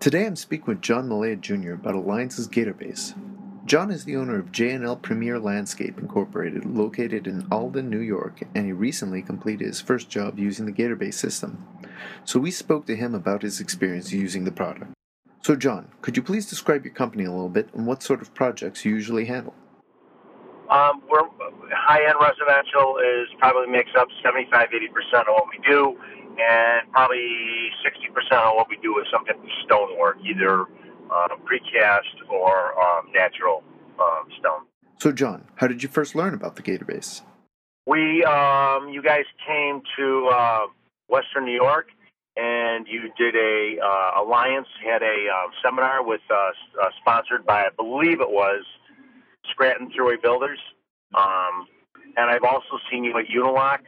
Today I'm speaking with John Malaya Jr. about Alliance's Gatorbase. John is the owner of J&L Premier Landscape Incorporated, located in Alden, New York, and he recently completed his first job using the Gatorbase system. So we spoke to him about his experience using the product. So John, could you please describe your company a little bit and what sort of projects you usually handle? We're high-end residential is probably makes up 75-80% of what we do, and probably 60% of what we do is some type of stonework, either precast or natural stone. So John, how did you first learn about the Gatorbase? You guys came to Western New York, and you did a Alliance had a seminar with sponsored by, I believe it was Scranton Thruway Builders, and I've also seen you at Unilock,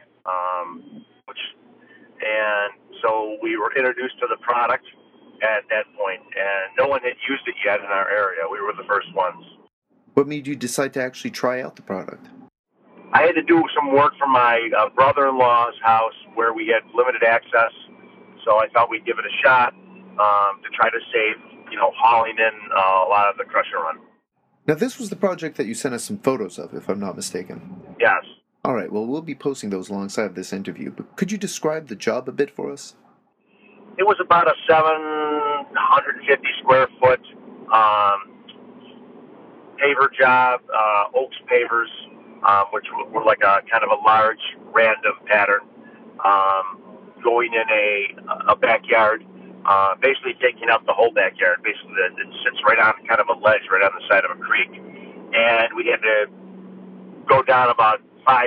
and so we were introduced to the product at that point, and no one had used it yet in our area. We were the first ones. What made you decide to actually try out the product? I had to do some work for my brother-in-law's house where we had limited access, so I thought we'd give it a shot to try to save, hauling in a lot of the crusher run. Now this was the project that you sent us some photos of, if I'm not mistaken. Yes. Alright, well we'll be posting those alongside this interview, but could you describe the job a bit for us? It was about a 750 square foot paver job, Oaks pavers, which were like a kind of a large random pattern, going in a backyard, basically taking up the whole backyard. Basically, it sits right on kind of a ledge right on the side of a creek, and we had to go down about 5-6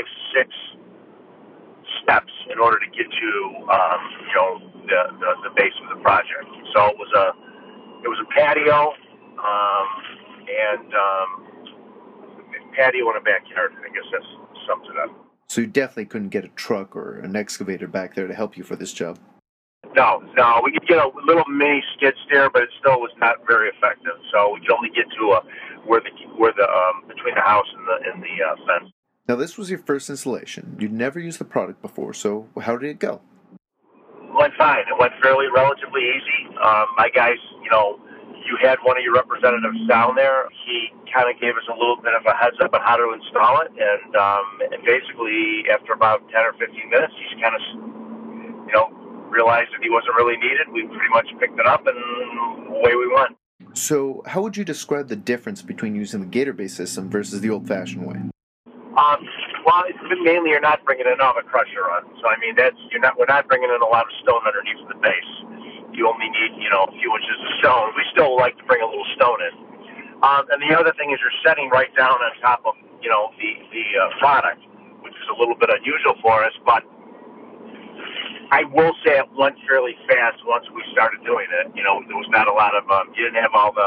steps in order to get to the base of the project. So it was a patio and patio in a backyard. I guess that sums it up. So you definitely couldn't get a truck or an excavator back there to help you for this job? No. We could get a little mini skid steer, but it still was not very effective. So we could only get to where the between the house and the fence. Now this was your first installation. You'd never used the product before, so how did it go? It went fine. It went relatively easy. My guys, you had one of your representatives down there. He kind of gave us a little bit of a heads up on how to install it, and basically after about 10 or 15 minutes, he kind of, realized that he wasn't really needed. We pretty much picked it up, and away we went. So how would you describe the difference between using the Gatorbase system versus the old-fashioned way? Well, mainly you're not bringing in all the crusher run. So I mean, we're not bringing in a lot of stone underneath the base. You only need, a few inches of stone. We still like to bring a little stone in. And the other thing is you're setting right down on top of, the product, which is a little bit unusual for us. But I will say it went fairly fast once we started doing it. There was not a lot of, you didn't have all the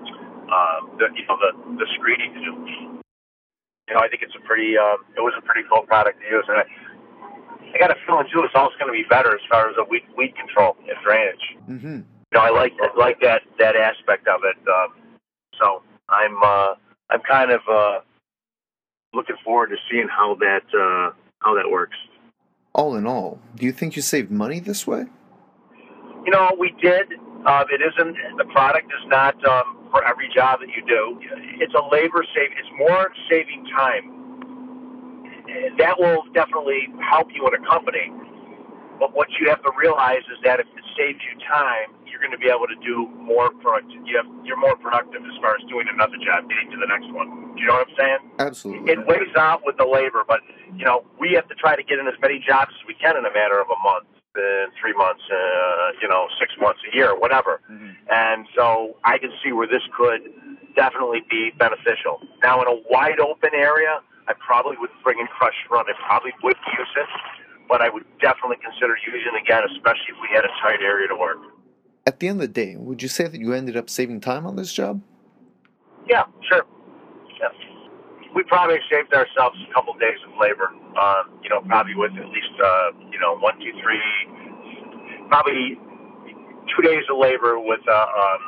screening to do. I think it was a pretty cool product to use. And I got a feeling too, it's also going to be better as far as the weed control and drainage. Mm-hmm. I like that aspect of it. So I'm kind of looking forward to seeing how that works. All in all, do you think you saved money this way? We did. The product is not for every job that you do. It's a labor save. It's more saving time. That will definitely help you in a company. But what you have to realize is that if it saves you time, you're going to be able to do more productive. You're more productive as far as doing another job, getting to the next one. Do you know what I'm saying? Absolutely. It weighs out with the labor, but we have to try to get in as many jobs as we can in a matter of a month, 3 months, 6 months, a year, whatever. Mm-hmm. And so I can see where this could definitely be beneficial. Now, in a wide open area, I probably wouldn't bring in crush run. I probably would use it, but I would definitely consider using it again, especially if we had a tight area to work. At the end of the day, would you say that you ended up saving time on this job? Yeah, sure. Yeah. We probably saved ourselves a couple of days of labor, probably with at least, 1, 2, 3, probably 2 days of labor with a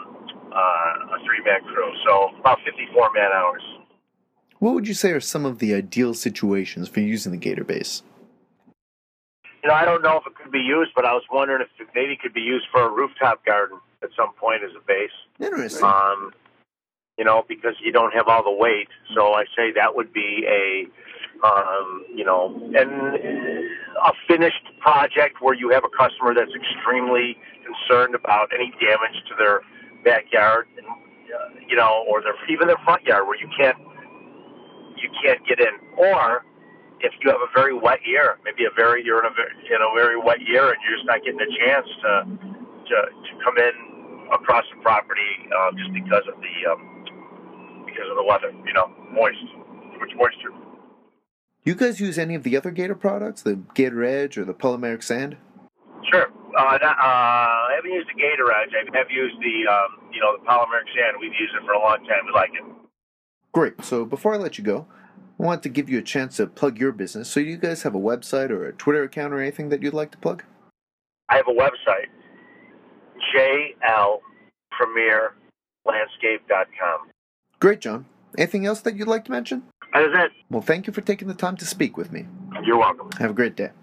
3-man crew, so about 54 man hours. What would you say are some of the ideal situations for using the Gatorbase? I don't know if it could be used, but I was wondering if it maybe could be used for a rooftop garden. at some point as a base. Interesting. Because you don't have all the weight. So I say that would be and a finished project where you have a customer that's extremely concerned about any damage to their backyard, and, or even their front yard where you can't get in. Or if you have a very wet year, maybe you're in a very wet year and you're just not getting a chance to come in across the property just because of the weather, too much moisture. Do you guys use any of the other Gator products, the Gator Edge or the polymeric sand? Sure. I haven't used the Gator Edge. I have used the polymeric sand. We've used it for a long time. We like it. Great. So before I let you go, I want to give you a chance to plug your business. So do you guys have a website or a Twitter account or anything that you'd like to plug? I have a website, jlpremierlandscape.com. Great, John. Anything else that you'd like to mention? That is it. Well, thank you for taking the time to speak with me. You're welcome. Have a great day.